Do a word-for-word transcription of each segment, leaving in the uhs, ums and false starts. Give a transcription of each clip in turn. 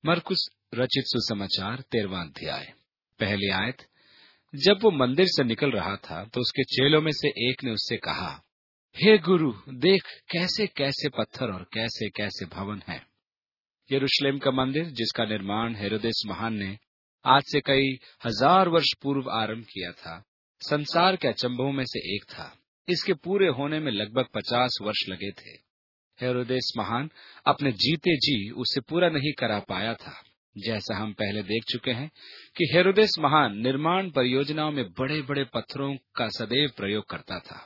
मरकुस रचित सुसमाचार तेरहवां अध्याय। पहली आयत। जब वो मंदिर से निकल रहा था तो उसके चेलों में से एक ने उससे कहा, हे गुरु, देख कैसे कैसे पत्थर और कैसे कैसे भवन हैं। यरूशलेम का मंदिर, जिसका निर्माण हेरोदेस महान ने आज से कई हजार वर्ष पूर्व आरंभ किया था, संसार के अचंभों में से एक था। इसके पूरे होने में लगभग पचास वर्ष लगे थे। हेरोदेस महान अपने जीते जी उसे पूरा नहीं करा पाया था। जैसा हम पहले देख चुके हैं कि हेरोदेस महान निर्माण परियोजनाओं में बड़े बड़े पत्थरों का सदैव प्रयोग करता था।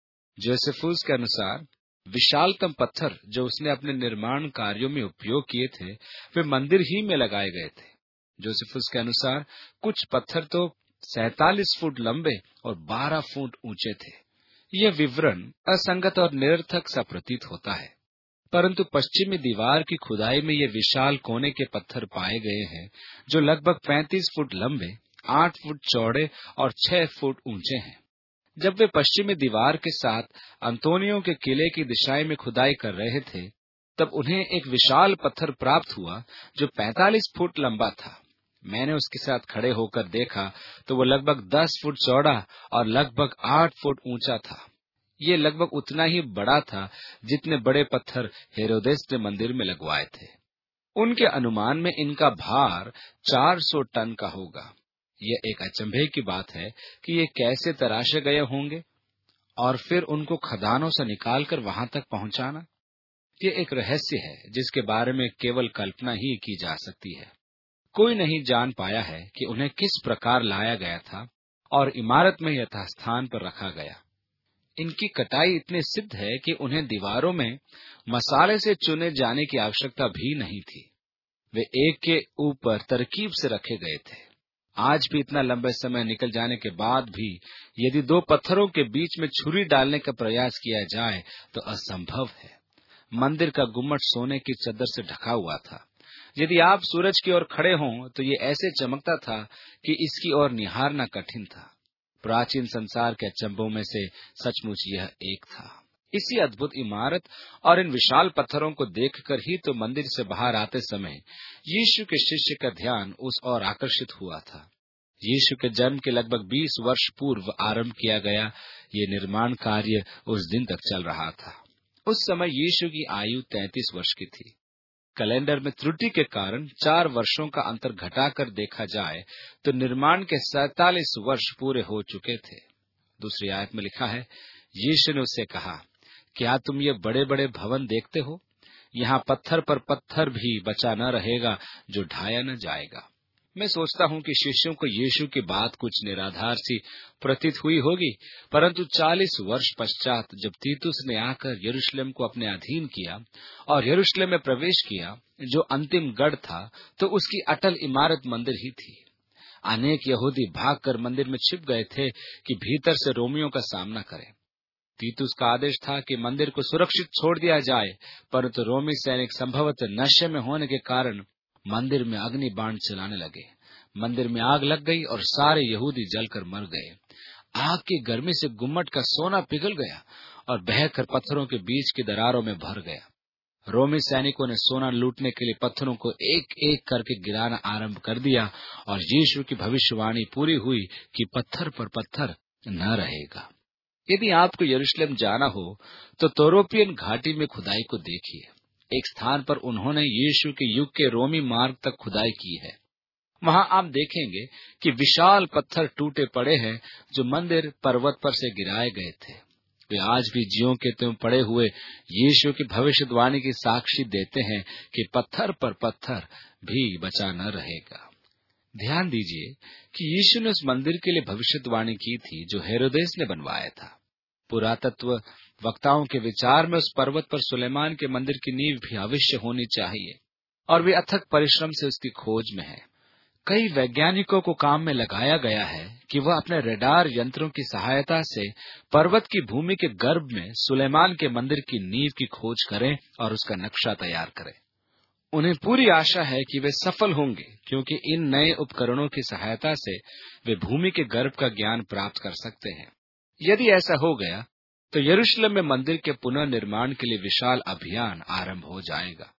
जोसेफुस के अनुसार विशालतम पत्थर जो उसने अपने निर्माण कार्यों में उपयोग किए थे, वे मंदिर ही में लगाए गए थे। जोसेफुस के अनुसार कुछ पत्थर तो सैतालीस फुट लंबे और बारह फुट ऊंचे थे। यह विवरण असंगत और निरर्थक सा प्रतीत होता है, परंतु पश्चिमी दीवार की खुदाई में ये विशाल कोने के पत्थर पाए गए हैं, जो लगभग पैंतीस फुट लंबे, आठ फुट चौड़े और छह फुट ऊंचे हैं। जब वे पश्चिमी दीवार के साथ अंतोनियो के किले की दिशाएं में खुदाई कर रहे थे, तब उन्हें एक विशाल पत्थर प्राप्त हुआ जो पैंतालीस फुट लंबा था। मैंने उसके साथ खड़े होकर देखा तो वो लगभग दस फुट चौड़ा और लगभग आठ फुट ऊंचा था। ये लगभग उतना ही बड़ा था जितने बड़े पत्थर हेरोदेस ने मंदिर में लगवाए थे। उनके अनुमान में इनका भार चार सौ टन का होगा। यह एक अचंभे की बात है कि ये कैसे तराशे गए होंगे और फिर उनको खदानों से निकालकर वहां तक पहुंचाना। ये एक रहस्य है जिसके बारे में केवल कल्पना ही की जा सकती है। कोई नहीं जान पाया है कि उन्हें किस प्रकार लाया गया था और इमारत में यथास्थान पर रखा गया। इनकी कटाई इतनी सिद्ध है कि उन्हें दीवारों में मसाले से चुने जाने की आवश्यकता भी नहीं थी। वे एक के ऊपर तरकीब से रखे गए थे। आज भी इतना लंबे समय निकल जाने के बाद भी यदि दो पत्थरों के बीच में छुरी डालने का प्रयास किया जाए तो असंभव है। मंदिर का गुम्मट सोने की चद्दर से ढका हुआ था। यदि आप सूरज की ओर खड़े हों तो ये ऐसे चमकता था कि इसकी ओर निहारना कठिन था। प्राचीन संसार के अचंभों में से सचमुच यह एक था। इसी अद्भुत इमारत और इन विशाल पत्थरों को देखकर ही तो मंदिर से बाहर आते समय यीशु के शिष्य का ध्यान उस ओर आकर्षित हुआ था। यीशु के जन्म के लगभग बीस वर्ष पूर्व आरंभ किया गया ये निर्माण कार्य उस दिन तक चल रहा था। उस समय यीशु की आयु तैंतीस वर्ष की थी। कैलेंडर में त्रुटि के कारण चार वर्षों का अंतर घटाकर देखा जाए तो निर्माण के सैतालीस वर्ष पूरे हो चुके थे। दूसरी आयत में लिखा है, यीशु ने उससे कहा, क्या तुम ये बड़े बड़े भवन देखते हो? यहाँ पत्थर पर पत्थर भी बचा न रहेगा जो ढाया न जाएगा। मैं सोचता हूँ कि शिष्यों को यीशु की बात कुछ निराधार सी प्रतीत हुई होगी, परंतु चालीस वर्ष पश्चात जब तीतुस ने आकर यरूशलेम को अपने अधीन किया और यरूशलेम में प्रवेश किया, जो अंतिम गढ़ था, तो उसकी अटल इमारत मंदिर ही थी। अनेक यहूदी भागकर मंदिर में छिप गए थे कि भीतर से रोमियों का सामना करें। तीतुस का आदेश था कि मंदिर को सुरक्षित छोड़ दिया जाए, परंतु रोमी सैनिक संभवतः नशे में होने के कारण मंदिर में अग्नि बाण चलाने लगे। मंदिर में आग लग गई और सारे यहूदी जलकर मर गए। आग की गर्मी से गुम्मट का सोना पिघल गया और बहकर पत्थरों के बीच की दरारों में भर गया। रोमी सैनिकों ने सोना लूटने के लिए पत्थरों को एक एक करके गिराना आरंभ कर दिया और यीशु की भविष्यवाणी पूरी हुई कि पत्थर पर पत्थर न रहेगा। यदि आपको यरूशलेम जाना हो तो तोरोपियन घाटी में खुदाई को देखिए। एक स्थान पर उन्होंने यीशु के युग के रोमी मार्ग तक खुदाई की है। वहां आप देखेंगे कि विशाल पत्थर टूटे पड़े हैं जो मंदिर पर्वत पर से गिराए गए थे। वे आज भी ज्यों के त्यों पड़े हुए यीशु की भविष्यवाणी की साक्षी देते हैं कि पत्थर पर पत्थर भी बचा न रहेगा। ध्यान दीजिए कि यीशु ने उस मंदिर के लिए भविष्यवाणी की थी जो हेरोदेस ने बनवाया था। पुरातत्व वक्ताओं के विचार में उस पर्वत पर सुलेमान के मंदिर की नींव भी अवश्य होनी चाहिए और वे अथक परिश्रम से उसकी खोज में है। कई वैज्ञानिकों को काम में लगाया गया है कि वह अपने रडार यंत्रों की सहायता से पर्वत की भूमि के गर्भ में सुलेमान के मंदिर की नींव की खोज करें और उसका नक्शा तैयार करें। उन्हें पूरी आशा है कि वे सफल होंगे, क्योंकि इन नए उपकरणों की सहायता से वे भूमि के गर्भ का ज्ञान प्राप्त कर सकते हैं। यदि ऐसा हो गया तो यरूशलेम में मंदिर के पुनर्निर्माण के लिए विशाल अभियान आरंभ हो जाएगा।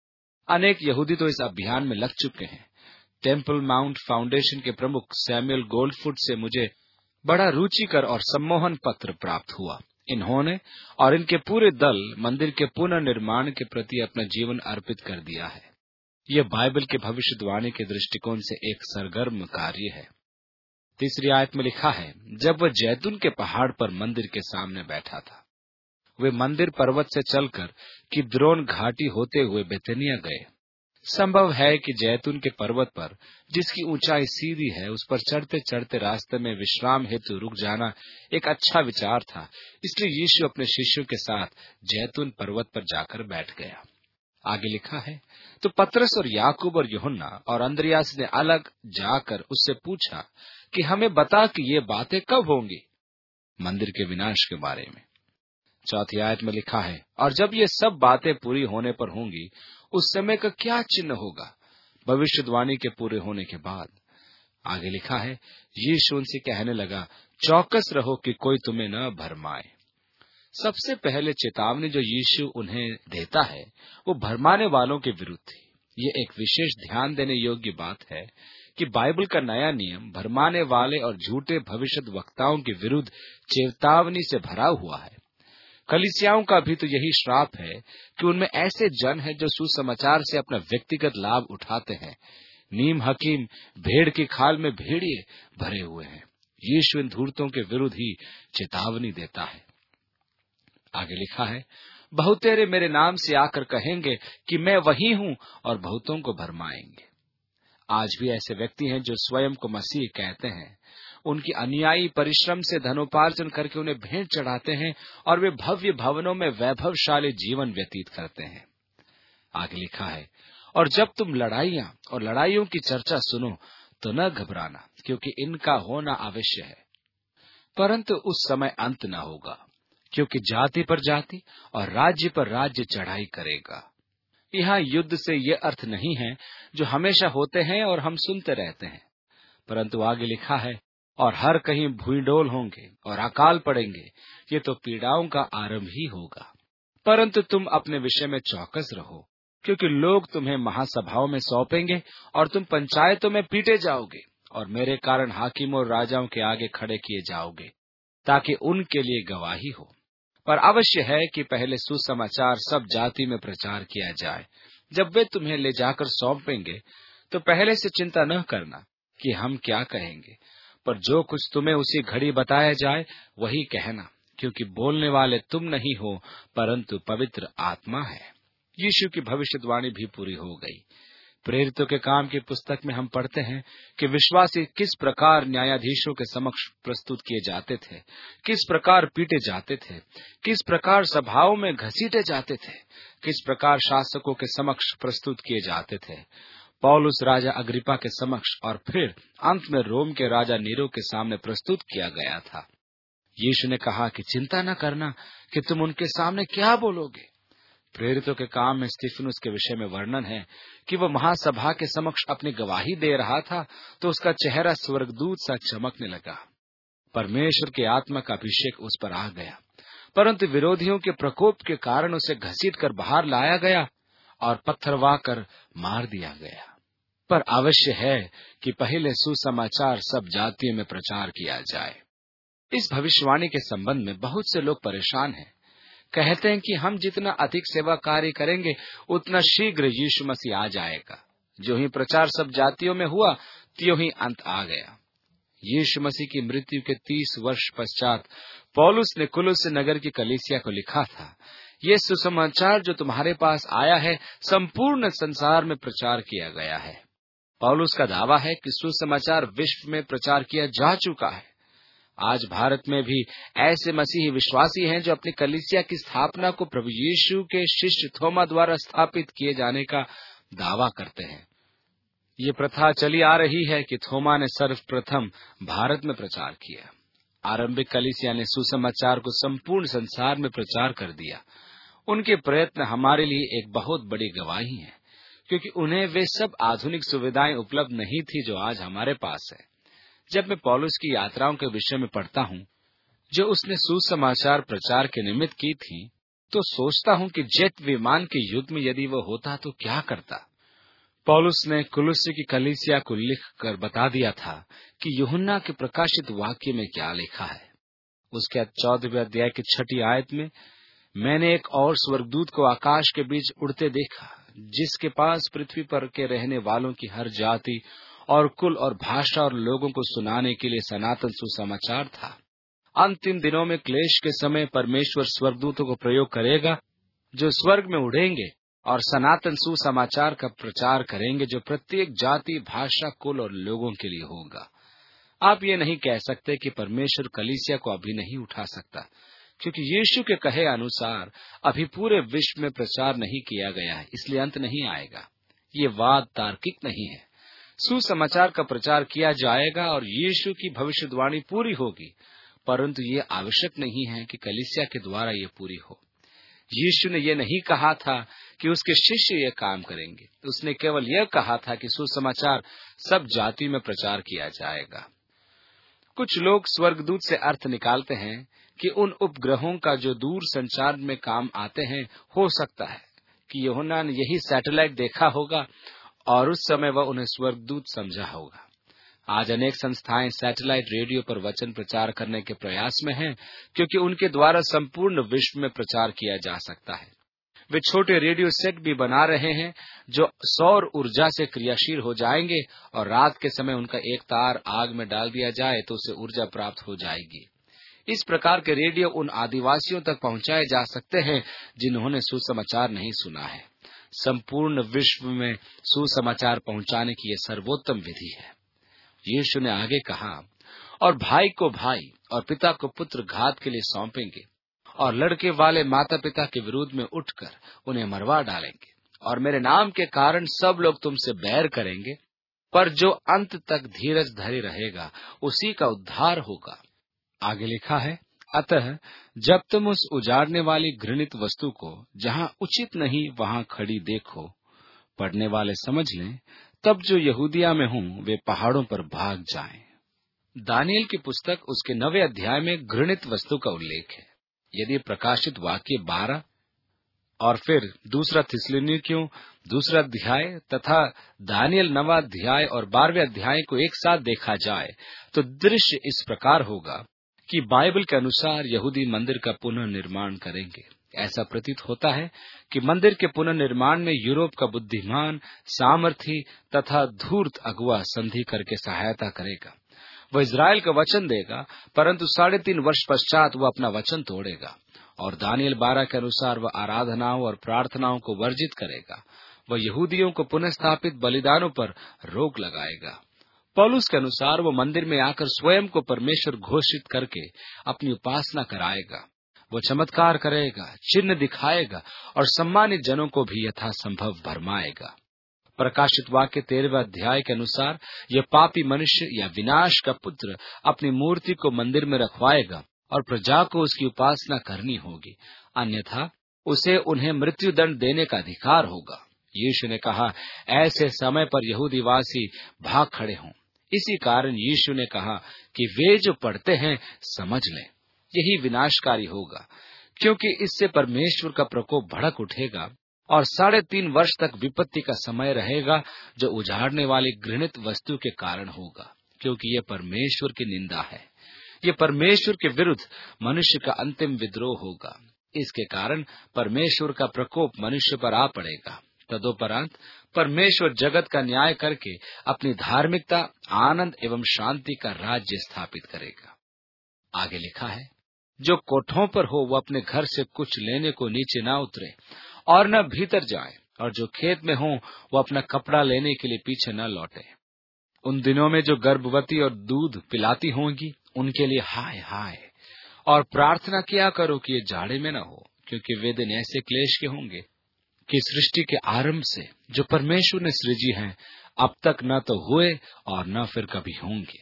अनेक यहूदी तो इस अभियान में लग चुके हैं। टेम्पल माउंट फाउंडेशन के प्रमुख सैमुअल गोल्डफुट से मुझे बड़ा रुचिकर और सम्मोहन पत्र प्राप्त हुआ। इन्होंने और इनके पूरे दल मंदिर के पुनर्निर्माण के प्रति अपना जीवन अर्पित कर दिया है। यह बाइबल के भविष्यवाणी के दृष्टिकोण से एक सरगर्म कार्य है। तीसरी आयत में लिखा है, जब वह जैतून के पहाड़ पर मंदिर के सामने बैठा था, वे मंदिर पर्वत से चलकर किद्रोन घाटी होते हुए बेतनिया गए। संभव है कि जैतून के पर्वत पर, जिसकी ऊंचाई सीधी है, उस पर चढ़ते चढ़ते रास्ते में विश्राम हेतु रुक जाना एक अच्छा विचार था। इसलिए यीशु अपने शिष्यों के साथ जैतून पर्वत पर जाकर बैठ गया। आगे लिखा है, तो पतरस और याकूब और यूहन्ना और अंद्रियास ने अलग जाकर उससे पूछा कि हमें बता कि ये बातें कब होंगी, मंदिर के विनाश के बारे में। चौथी आयत में लिखा है, और जब ये सब बातें पूरी होने पर होंगी, उस समय का क्या चिन्ह होगा, भविष्यवाणी के पूरे होने के बाद। आगे लिखा है, यीशु उनसे कहने लगा, चौकस रहो कि कोई तुम्हें न भरमाए। सबसे पहले चेतावनी जो यीशु उन्हें देता है वो भरमाने वालों के विरुद्ध थी। ये एक विशेष ध्यान देने योग्य बात है कि बाइबल का नया नियम भरमाने वाले और झूठे भविष्य वक्ताओं के विरुद्ध चेतावनी से भरा हुआ है। कलीसियाओं का भी तो यही श्राप है कि उनमें ऐसे जन हैं जो सुसमाचार से अपना व्यक्तिगत लाभ उठाते हैं। नीम हकीम भेड़ की खाल में भेड़िए भरे हुए हैं। यीशु इन धूर्तों के विरुद्ध ही चेतावनी देता है। आगे लिखा है, बहुतेरे मेरे नाम से आकर कहेंगे कि मैं वही हूं और बहुतों को भरमाएंगे। आज भी ऐसे व्यक्ति हैं जो स्वयं को मसीह कहते हैं। उनकी अनुयायी परिश्रम से धनोपार्जन करके उन्हें भेंट चढ़ाते हैं और वे भव्य भवनों में वैभवशाली जीवन व्यतीत करते हैं। आगे लिखा है, और जब तुम लड़ाइयां और लड़ाइयों की चर्चा सुनो तो न घबराना, क्योंकि इनका होना अवश्य है, परंतु उस समय अंत न होगा, क्योंकि जाति पर जाति और राज्य पर राज्य चढ़ाई करेगा। यहाँ युद्ध से ये अर्थ नहीं है जो हमेशा होते हैं और हम सुनते रहते हैं, परंतु आगे लिखा है, और हर कहीं भूइंडोल होंगे और अकाल पड़ेंगे, ये तो पीड़ाओं का आरंभ ही होगा। परंतु तुम अपने विषय में चौकस रहो, क्योंकि लोग तुम्हें महासभाओं में सौंपेंगे और तुम पंचायतों में पीटे जाओगे और मेरे कारण हाकिमों और राजाओं के आगे खड़े किए जाओगे, ताकि उनके लिए गवाही हो। पर अवश्य है कि पहले सुसमाचार सब जाति में प्रचार किया जाए। जब वे तुम्हें ले जाकर सौंपेंगे तो पहले से चिंता न करना कि हम क्या कहेंगे, पर जो कुछ तुम्हें उसी घड़ी बताया जाए वही कहना, क्योंकि बोलने वाले तुम नहीं हो परंतु पवित्र आत्मा है। यीशु की भविष्यवाणी भी पूरी हो गई। प्रेरितों के काम की पुस्तक में हम पढ़ते हैं कि विश्वासी किस प्रकार न्यायाधीशों के समक्ष प्रस्तुत किए जाते थे, किस प्रकार पीटे जाते थे, किस प्रकार सभाओं में घसीटे जाते थे, किस प्रकार शासकों के समक्ष प्रस्तुत किए जाते थे, पौलुस राजा अग्रिपा के समक्ष और फिर अंत में रोम के राजा नीरो के सामने प्रस्तुत किया गया था। यीशु ने कहा कि चिंता न करना कि तुम उनके सामने क्या बोलोगे। प्रेरितों के काम में स्तिफनुस के विषय में वर्णन है कि वह महासभा के समक्ष अपनी गवाही दे रहा था तो उसका चेहरा स्वर्गदूत सा चमकने लगा। परमेश्वर की आत्मा का अभिषेक उस पर आ गया, परंतु विरोधियों के प्रकोप के कारण उसे घसीट कर बाहर लाया गया और पत्थरवा कर मार दिया गया। पर अवश्य है कि पहले सुसमाचार सब जातियों में प्रचार किया जाए। इस भविष्यवाणी के संबंध में बहुत से लोग परेशान हैं। कहते हैं कि हम जितना अधिक सेवा कार्य करेंगे उतना शीघ्र यीशु मसीह आ जाएगा। जो ही प्रचार सब जातियों में हुआ त्यों ही अंत आ गया। यीशु मसीह की मृत्यु के तीस वर्ष पश्चात पौलुस ने कुलुस्स नगर की कलीसिया को लिखा था, ये सुसमाचार जो तुम्हारे पास आया है संपूर्ण संसार में प्रचार किया गया है। पौलुस का दावा है कि सुसमाचार विश्व में प्रचार किया जा चुका है। आज भारत में भी ऐसे मसीही विश्वासी हैं जो अपनी कलीसिया की स्थापना को प्रभु यीशु के शिष्य थोमा द्वारा स्थापित किए जाने का दावा करते हैं। ये प्रथा चली आ रही है कि थोमा ने सर्वप्रथम भारत में प्रचार किया। आरंभिक कलीसिया ने सुसमाचार को संपूर्ण संसार में प्रचार कर दिया। उनके प्रयत्न हमारे लिए एक बहुत बड़ी गवाही है, क्योंकि उन्हें वे सब आधुनिक सुविधाएं उपलब्ध नहीं थी जो आज हमारे पास है। जब मैं पौलुस की यात्राओं के विषय में पढ़ता हूँ जो उसने सुसमाचार प्रचार के निमित्त की थी, तो सोचता हूँ कि जेट विमान के युग में यदि वो होता तो क्या करता। पौलुस ने कुलुस्सी की कलीसिया को लिखकर बता दिया था कि यूहन्ना के प्रकाशित वाक्य में क्या लिखा है। उसके चौदहवें अध्याय की छठी आयत में, मैंने एक और स्वर्गदूत को आकाश के बीच उड़ते देखा, जिसके पास पृथ्वी पर के रहने वालों की हर जाति और कुल और भाषा और लोगों को सुनाने के लिए सनातन सुसमाचार था। अंतिम दिनों में क्लेश के समय परमेश्वर स्वर्गदूतों को प्रयोग करेगा, जो स्वर्ग में उड़ेंगे और सनातन सुसमाचार का प्रचार करेंगे, जो प्रत्येक जाति, भाषा, कुल और लोगों के लिए होगा। आप ये नहीं कह सकते कि परमेश्वर कलीसिया को अभी नहीं उठा सकता, क्योंकि यीशु के कहे अनुसार अभी पूरे विश्व में प्रचार नहीं किया गया है, इसलिए अंत नहीं आएगा। ये वाद तार्किक नहीं है। सुसमाचार का प्रचार किया जाएगा और यीशु की भविष्यवाणी पूरी होगी, परंतु ये आवश्यक नहीं है कि कलीसिया के द्वारा ये पूरी हो। यीशु ने ये नहीं कहा था कि उसके शिष्य ये काम करेंगे। उसने केवल यह कहा था कि सुसमाचार सब जाति में प्रचार किया जाएगा। कुछ लोग स्वर्गदूत से अर्थ निकालते हैं कि उन उपग्रहों का जो दूर संचार में काम आते हैं, हो सकता है कि यूहन्ना ने यही सैटेलाइट देखा होगा और उस समय वह उन्हें स्वर्गदूत समझा होगा। आज अनेक संस्थाएं सैटेलाइट रेडियो पर वचन प्रचार करने के प्रयास में हैं, क्योंकि उनके द्वारा संपूर्ण विश्व में प्रचार किया जा सकता है। वे छोटे रेडियो सेट भी बना रहे हैं जो सौर ऊर्जा से क्रियाशील हो जाएंगे और रात के समय उनका एक तार आग में डाल दिया जाए तो उसे ऊर्जा प्राप्त हो जाएगी। इस प्रकार के रेडियो उन आदिवासियों तक पहुंचाए जा सकते हैं जिन्होंने सुसमाचार नहीं सुना है। संपूर्ण विश्व में सुसमाचार पहुंचाने की यह सर्वोत्तम विधि है। यीशु ने आगे कहा, और भाई को भाई और पिता को पुत्र घात के लिए सौंपेंगे, और लड़के वाले माता पिता के विरोध में उठकर उन्हें मरवा डालेंगे, और मेरे नाम के कारण सब लोग तुमसे बैर करेंगे, पर जो अंत तक धीरज धरे रहेगा उसी का उद्धार होगा। आगे लिखा है, अतः जब तुम उस उजाड़ने वाली घृणित वस्तु को जहाँ उचित नहीं वहाँ खड़ी देखो, पढ़ने वाले समझ लें, तब जो यहूदिया में हों वे पहाड़ों पर भाग जाएं। दानियल की पुस्तक उसके नवे अध्याय में घृणित वस्तु का उल्लेख है। यदि प्रकाशित वाक्य बारह और फिर दूसरा थिस्सलुनीकियों दूसरा अध्याय तथा दानियल नवा अध्याय और बारहवें अध्याय को एक साथ देखा जाए तो दृश्य इस प्रकार होगा कि बाइबल के अनुसार यहूदी मंदिर का पुनर्निर्माण करेंगे। ऐसा प्रतीत होता है कि मंदिर के पुनर्निर्माण में यूरोप का बुद्धिमान, सामर्थी तथा धूर्त अगुआ संधि करके सहायता करेगा। वह इज़राइल का वचन देगा, परंतु साढ़े तीन वर्ष पश्चात वह अपना वचन तोड़ेगा और दानियल बारह के अनुसार वह आराधनाओं और प्रार्थनाओं को वर्जित करेगा। वह यहूदियों को पुनः स्थापित बलिदानों पर रोक लगाएगा। पौलुस के अनुसार वह मंदिर में आकर स्वयं को परमेश्वर घोषित करके अपनी उपासना कराएगा। वो चमत्कार करेगा, चिन्ह दिखाएगा और सम्मानित जनों को भी यथासंभव भरमाएगा। प्रकाशित वाक्य तेरहवें अध्याय के अनुसार यह पापी मनुष्य या विनाश का पुत्र अपनी मूर्ति को मंदिर में रखवाएगा और प्रजा को उसकी उपासना करनी होगी, अन्यथा उसे उन्हें मृत्यु दंड देने का अधिकार होगा। यीशु ने कहा, ऐसे समय पर यहूदीवासी भाग खड़े हों। इसी कारण यीशु ने कहा कि वे जो पढ़ते हैं समझ लें, यही विनाशकारी होगा, क्योंकि इससे परमेश्वर का प्रकोप भड़क उठेगा और साढ़े तीन वर्ष तक विपत्ति का समय रहेगा, जो उजाड़ने वाली घृणित वस्तु के कारण होगा, क्योंकि यह परमेश्वर की निंदा है। यह परमेश्वर के विरुद्ध मनुष्य का अंतिम विद्रोह होगा। इसके कारण परमेश्वर का प्रकोप मनुष्य पर आ पड़ेगा। तदोपरांत परमेश्वर जगत का न्याय करके अपनी धार्मिकता, आनंद एवं शांति का राज्य स्थापित करेगा। आगे लिखा है, जो कोठों पर हो वो अपने घर से कुछ लेने को नीचे न उतरे और न भीतर जाए, और जो खेत में हो वो अपना कपड़ा लेने के लिए पीछे न लौटे। उन दिनों में जो गर्भवती और दूध पिलाती होंगी उनके लिए हाय हाय, और प्रार्थना किया करो कि ये जाड़े में न हो, क्योंकि वे दिन ऐसे क्लेश के होंगे कि सृष्टि के आरंभ से जो परमेश्वर ने सृजी हैं अब तक न तो हुए और न फिर कभी होंगे।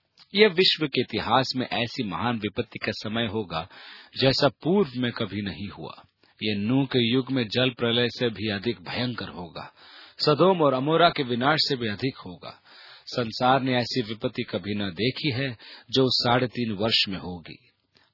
यह विश्व के इतिहास में ऐसी महान विपत्ति का समय होगा जैसा पूर्व में कभी नहीं हुआ। यह नूह के युग में जल प्रलय से भी अधिक भयंकर होगा, सदोम और अमोरा के विनाश से भी अधिक होगा। संसार ने ऐसी विपत्ति कभी न देखी है जो साढ़े तीन वर्ष में होगी।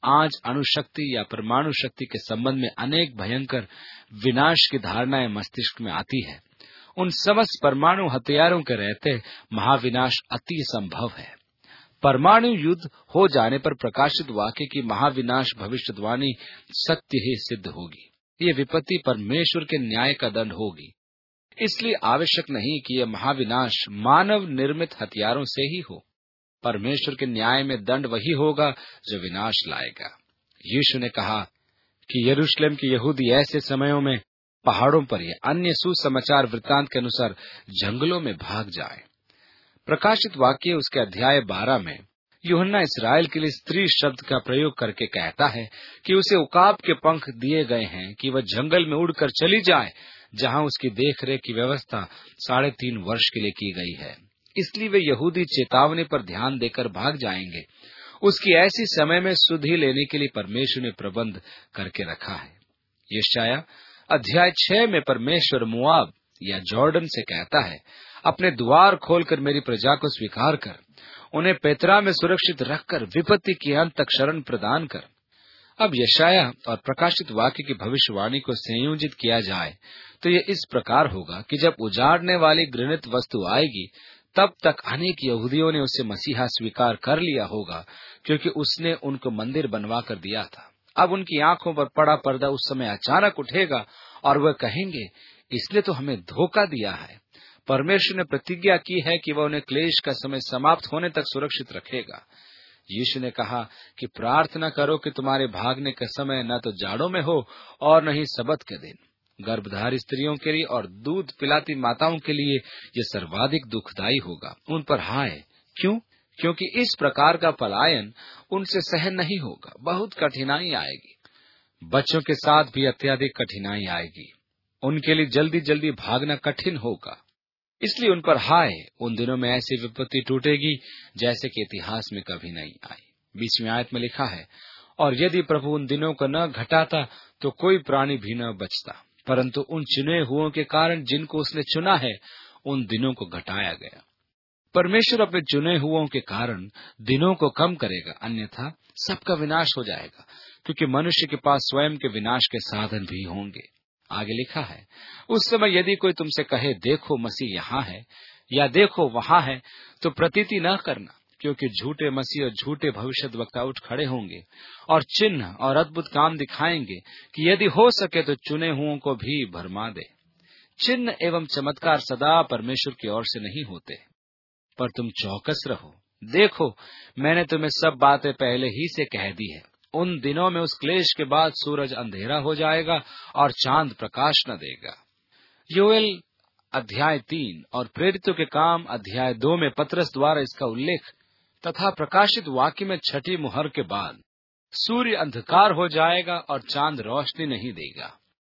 आज अणुशक्ति या परमाणु शक्ति के संबंध में अनेक भयंकर विनाश की धारणाएं मस्तिष्क में आती है, उन समस्त परमाणु हथियारों के रहते महाविनाश अति संभव है। परमाणु युद्ध हो जाने पर प्रकाशित वाक्य की महाविनाश भविष्यवाणी सत्य ही सिद्ध होगी। ये विपत्ति परमेश्वर के न्याय का दंड होगी। इसलिए आवश्यक नहीं कि यह महाविनाश मानव निर्मित हथियारों से ही हो। परमेश्वर के न्याय में दंड वही होगा जो विनाश लाएगा। यीशु ने कहा कि यरूशलेम के यहूदी ऐसे समयों में पहाड़ों पर या अन्य सुसमाचार वृत्तांत के अनुसार जंगलों में भाग जाए। प्रकाशित वाक्य उसके अध्याय बारह में यूहन्ना इसराइल के लिए स्त्री शब्द का प्रयोग करके कहता है कि उसे उकाब के पंख दिए गए हैं कि वह जंगल में उड़कर चली जाए, जहां उसकी देखरेख की व्यवस्था साढ़े तीन वर्ष के लिए की गई है। इसलिए वे यहूदी चेतावनी पर ध्यान देकर भाग जाएंगे। उसकी ऐसी समय में सुधि लेने के लिए परमेश्वर ने प्रबंध करके रखा है। यशायाह अध्याय छह में परमेश्वर मोआब या जॉर्डन से कहता है, अपने द्वार खोलकर मेरी प्रजा को स्वीकार कर, उन्हें पेत्रा में सुरक्षित रखकर विपत्ति के अंत तक शरण प्रदान कर। अब यशायाह और प्रकाशित वाक्य की भविष्यवाणी को संयोजित किया जाए तो यह इस प्रकार होगा कि जब उजाड़ने वाली घृणित वस्तु आएगी, तब तक अनेक यहूदियों ने उसे मसीहा स्वीकार कर लिया होगा, क्योंकि उसने उनको मंदिर बनवा कर दिया था। अब उनकी आंखों पर पड़ा पर्दा उस समय अचानक उठेगा और वह कहेंगे, इसने तो हमें धोखा दिया है। परमेश्वर ने प्रतिज्ञा की है कि वह उन्हें क्लेश का समय समाप्त होने तक सुरक्षित रखेगा। यीशु ने कहा कि प्रार्थना करो कि तुम्हारे भागने का समय न तो जाड़ों में हो और न ही सबत के दिन। गर्भधारी स्त्रियों के लिए और दूध पिलाती माताओं के लिए यह सर्वाधिक दुखदायी होगा। उन पर हाय! क्यों? क्योंकि इस प्रकार का पलायन उनसे सहन नहीं होगा। बहुत कठिनाई आएगी। बच्चों के साथ भी अत्यधिक कठिनाई आएगी। उनके लिए जल्दी जल्दी भागना कठिन होगा। इसलिए उन पर हाय! उन दिनों में ऐसी विपत्ति टूटेगी जैसे कि इतिहास में कभी नहीं आई। बीसवीं आयत में लिखा है, और यदि प्रभु उन दिनों को न घटाता तो कोई प्राणी भी न बचता, परंतु उन चुने हुओं के कारण जिनको उसने चुना है, उन दिनों को घटाया गया। परमेश्वर अपने चुने हुओं के कारण दिनों को कम करेगा, अन्यथा सबका विनाश हो जाएगा, क्योंकि मनुष्य के पास स्वयं के विनाश के साधन भी होंगे। आगे लिखा है, उस समय यदि कोई तुमसे कहे देखो मसीह यहाँ है या देखो वहां है, तो प्रतीति न करना, क्योंकि झूठे मसीह और झूठे भविष्यद्वक्ता उठ खड़े होंगे और चिन्ह और अद्भुत काम दिखाएंगे कि यदि हो सके तो चुने हुओं को भी भरमा दे। चिन्ह एवं चमत्कार सदा परमेश्वर की ओर से नहीं होते, पर तुम चौकस रहो। देखो, मैंने तुम्हें सब बातें पहले ही से कह दी है। उन दिनों में उस क्लेश के बाद सूरज अंधेरा हो जाएगा और चांद प्रकाश न देगा। योएल अध्याय तीन और प्रेरितों के काम अध्याय दो में पतरस द्वारा इसका उल्लेख तथा प्रकाशित वाक्य में छठी मुहर के बाद सूर्य अंधकार हो जाएगा और चांद रोशनी नहीं देगा,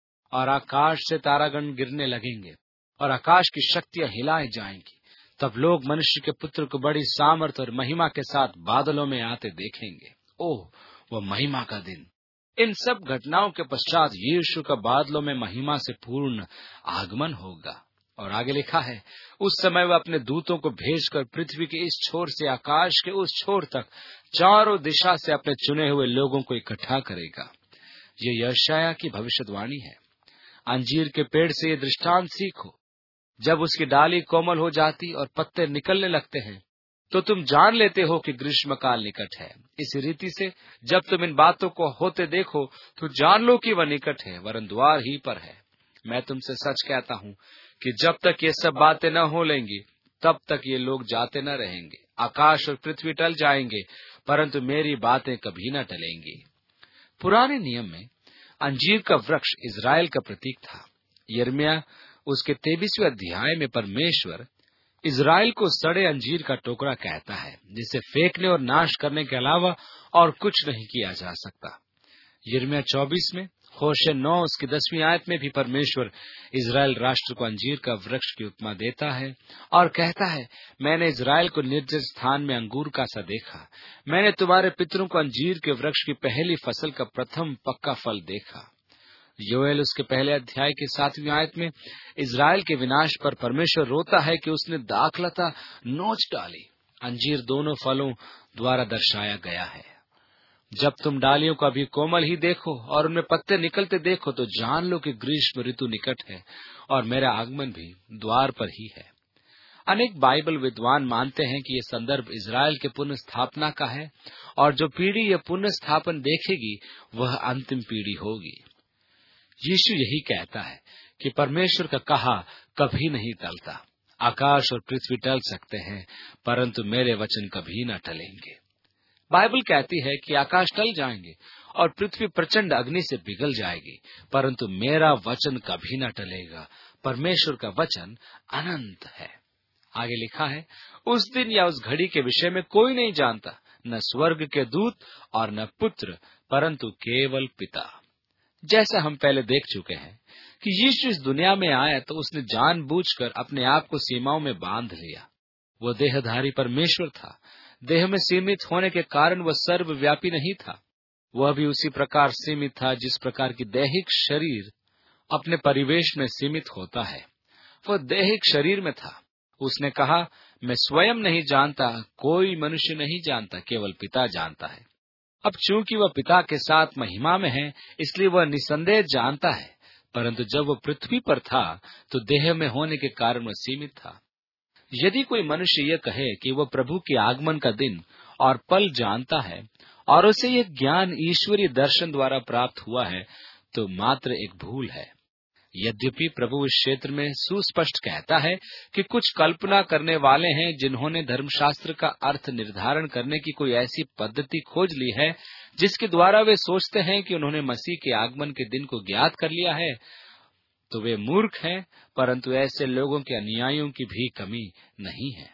और आकाश से तारागण गिरने लगेंगे और आकाश की शक्तियां हिलाई जाएंगी। तब लोग मनुष्य के पुत्र को बड़ी सामर्थ और महिमा के साथ बादलों में आते देखेंगे। ओह, वह महिमा का दिन! इन सब घटनाओं के पश्चात यीशु का बादलों में महिमा से पूर्ण आगमन होगा। और आगे लिखा है, उस समय वह अपने दूतों को भेजकर पृथ्वी के इस छोर से आकाश के उस छोर तक चारों दिशा से अपने चुने हुए लोगों को इकट्ठा करेगा। ये यशायाह की भविष्यवाणी है। अंजीर के पेड़ से ये दृष्टांत सीखो। जब उसकी डाली कोमल हो जाती और पत्ते निकलने लगते हैं, तो तुम जान लेते हो कि ग्रीष्मकाल निकट है। इस रीति से जब तुम इन बातों को होते देखो तो जान लो कि वह निकट है, वरन द्वार ही पर है। मैं तुमसे सच कहता हूँ कि जब तक ये सब बातें न हो लेंगी, तब तक ये लोग जाते न रहेंगे। आकाश और पृथ्वी टल जाएंगे, परंतु मेरी बातें कभी न टलेंगी। पुराने नियम में अंजीर का वृक्ष इज़राइल का प्रतीक था। यिर्मयाह उसके तेईसवें अध्याय में परमेश्वर इज़राइल को सड़े अंजीर का टोकरा कहता है, जिसे फेंकने और नाश करने के अलावा और कुछ नहीं किया जा सकता। यिर्मयाह चौबीस में, होशे नौ उसकी दसवीं आयत में भी परमेश्वर इज़राइल राष्ट्र को अंजीर का वृक्ष की उपमा देता है और कहता है, मैंने इज़राइल को निर्जन स्थान में अंगूर का सा देखा। मैंने तुम्हारे पितरों को अंजीर के वृक्ष की पहली फसल का प्रथम पक्का फल देखा। योएल उसके पहले अध्याय की सातवीं आयत में इज़राइल के विनाश पर परमेश्वर रोता है कि उसने दाखलता नोच डाली। अंजीर दोनों फलों द्वारा दर्शाया गया है। जब तुम डालियों को अभी कोमल ही देखो और उनमें पत्ते निकलते देखो तो जान लो कि ग्रीष्म ऋतु निकट है और मेरा आगमन भी द्वार पर ही है। अनेक बाइबल विद्वान मानते हैं कि ये संदर्भ इज़राइल के पुनः स्थापना का है और जो पीढ़ी यह पुनः स्थापन देखेगी वह अंतिम पीढ़ी होगी। यीशु यही कहता है कि परमेश्वर का कहा कभी नहीं टलता। आकाश और पृथ्वी टल सकते हैं परंतु मेरे वचन कभी न टलेंगे। बाइबल कहती है कि आकाश टल जाएंगे और पृथ्वी प्रचंड अग्नि से पिघल जाएगी परंतु मेरा वचन कभी न टलेगा। परमेश्वर का वचन अनंत है। आगे लिखा है, उस दिन या उस घड़ी के विषय में कोई नहीं जानता, न स्वर्ग के दूत और न पुत्र परंतु केवल पिता। जैसा हम पहले देख चुके हैं कि यीशु इस दुनिया में आया तो उसने जानबूझकर अपने आप को सीमाओं में बांध लिया। वह देहधारी परमेश्वर था। देह में सीमित होने के कारण वह सर्वव्यापी नहीं था। वह भी उसी प्रकार सीमित था जिस प्रकार की दैहिक शरीर अपने परिवेश में सीमित होता है। वह दैहिक शरीर में था। उसने कहा, मैं स्वयं नहीं जानता, कोई मनुष्य नहीं जानता, केवल पिता जानता है। अब चूंकि वह पिता के साथ महिमा में है इसलिए वह निसंदेह जानता है, परंतु जब वह पृथ्वी पर था तो देह में होने के कारण वह सीमित था। यदि कोई मनुष्य यह कहे कि वह प्रभु के आगमन का दिन और पल जानता है और उसे यह ज्ञान ईश्वरीय दर्शन द्वारा प्राप्त हुआ है तो मात्र एक भूल है। यद्यपि प्रभु इस क्षेत्र में सुस्पष्ट कहता है कि कुछ कल्पना करने वाले हैं जिन्होंने धर्मशास्त्र का अर्थ निर्धारण करने की कोई ऐसी पद्धति खोज ली है जिसके द्वारा वे सोचते हैं कि उन्होंने मसीह के आगमन के दिन को ज्ञात कर लिया है, तो वे मूर्ख हैं, परंतु ऐसे लोगों के अनुयायियों की भी कमी नहीं है।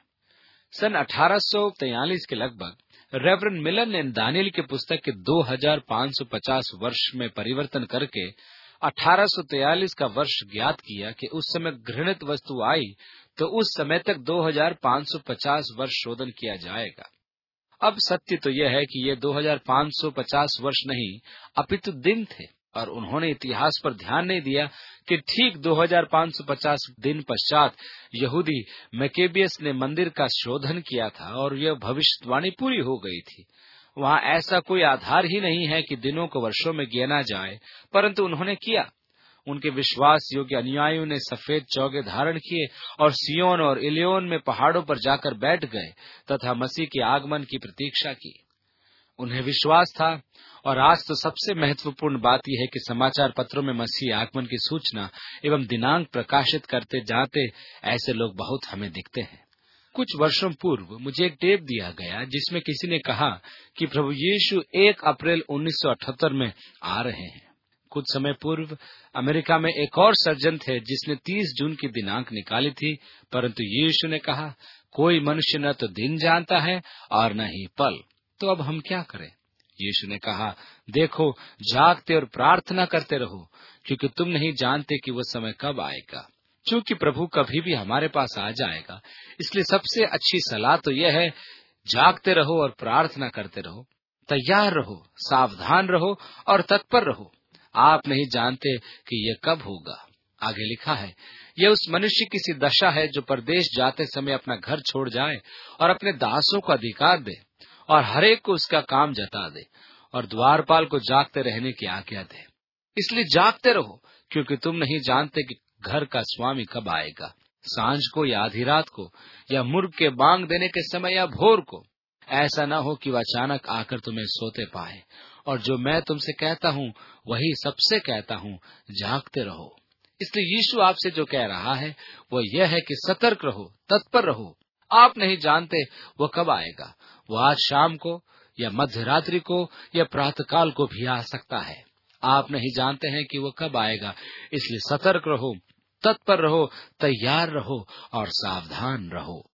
सन अठारह सौ तैंतालीस के लगभग रेवरेंड मिलर ने दानियल की पुस्तक के दो हज़ार पाँच सौ पचास वर्ष में परिवर्तन करके अठारह सौ तैंतालीस का वर्ष ज्ञात किया कि उस समय घृणित वस्तु आई तो उस समय तक दो हज़ार पाँच सौ पचास वर्ष शोधन किया जाएगा। अब सत्य तो यह है कि ये दो हज़ार पाँच सौ पचास वर्ष नहीं अपितु दिन थे और उन्होंने इतिहास पर ध्यान नहीं दिया कि ठीक दो हज़ार पाँच सौ पचास दिन पश्चात यहूदी मैकेबियस ने मंदिर का शोधन किया था और यह भविष्यवाणी पूरी हो गई थी। वहाँ ऐसा कोई आधार ही नहीं है कि दिनों को वर्षों में गिना जाए, परंतु उन्होंने किया। उनके विश्वास योग्य अनुयायियों ने सफेद चौगे धारण किए और सियोन और इलियोन में पहाड़ों पर जाकर बैठ गए तथा मसीह के आगमन की प्रतीक्षा की। उन्हें विश्वास था और आज तो सबसे महत्वपूर्ण बात यह है कि समाचार पत्रों में मसीह आगमन की सूचना एवं दिनांक प्रकाशित करते जाते ऐसे लोग बहुत हमें दिखते हैं। कुछ वर्षों पूर्व मुझे एक टेप दिया गया जिसमें किसी ने कहा कि प्रभु यीशु एक अप्रैल उन्नीस सौ अठहत्तर में आ रहे हैं। कुछ समय पूर्व अमेरिका में एक और सर्जन थे जिसने तीस जून की दिनांक निकाली थी, परंतु यीशु ने कहा, कोई मनुष्य न तो दिन जानता है और न ही पल, तो अब हम क्या करें? यीशु ने कहा, देखो, जागते और प्रार्थना करते रहो, क्योंकि तुम नहीं जानते कि वह समय कब आएगा। चूंकि प्रभु कभी भी हमारे पास आ जाएगा, इसलिए सबसे अच्छी सलाह तो यह है, जागते रहो और प्रार्थना करते रहो, तैयार रहो, सावधान रहो और तत्पर रहो। आप नहीं जानते कि यह कब होगा। आगे लिखा है, यह उस मनुष्य की सी दशा है जो परदेश जाते समय अपना घर छोड़ जाए और अपने दासों को अधिकार दे और हरेक को उसका काम जता दे और द्वारपाल को जागते रहने की आज्ञा दे। इसलिए जागते रहो, क्योंकि तुम नहीं जानते कि घर का स्वामी कब आएगा, सांझ को या आधी रात को या मुर्ग के बांग देने के समय या भोर को। ऐसा न हो कि वह अचानक आकर तुम्हें सोते पाए। और जो मैं तुमसे कहता हूँ वही सबसे कहता हूँ, जागते रहो। इसलिए यीशु आपसे जो कह रहा है वो यह है कि सतर्क रहो, तत्पर रहो। आप नहीं जानते वो कब आएगा। वो आज शाम को या मध्य रात्रि को या प्रातःकाल को भी आ सकता है। आप नहीं जानते हैं कि वो कब आएगा, इसलिए सतर्क रहो, तत्पर रहो, तैयार रहो और सावधान रहो।